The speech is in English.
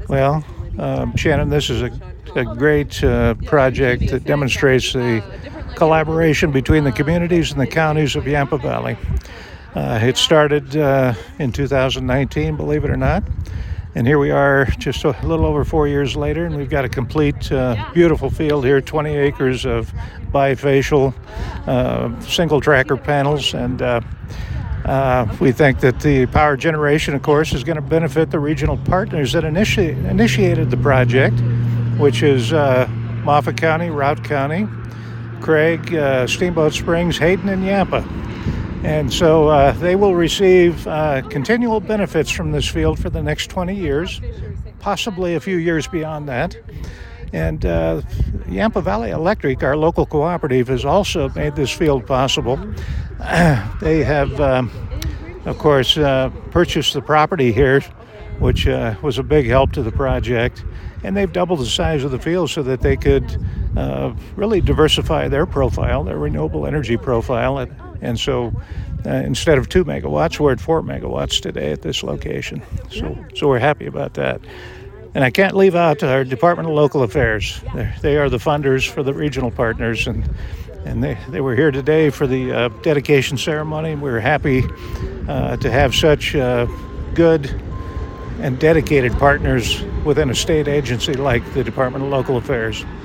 Well, Shannon, this is a great project that demonstrates the collaboration between the communities and the counties of Yampa Valley. It started in 2019, believe it or not. And here we are just a little over 4 years later, and we've got a complete, beautiful field here, 20 acres of bifacial single tracker panels. And we think that the power generation, of course, is going to benefit the regional partners that initiated the project, which is Moffat County, Routt County, Craig, Steamboat Springs, Hayden, and Yampa. And so they will receive continual benefits from this field for the next 20 years, possibly a few years beyond that. And Yampa Valley Electric, our local cooperative, has also made this field possible. They have, of course, purchased the property here, which was a big help to the project. And they've doubled the size of the field so that they could really diversify their profile, their renewable energy profile. And so instead of 2 megawatts, we're at 4 megawatts today at this location. So we're happy about that. And I can't leave out our Department of Local Affairs. They are the funders for the regional partners, and they were here today for the dedication ceremony. And we were happy to have such good and dedicated partners within a state agency like the Department of Local Affairs.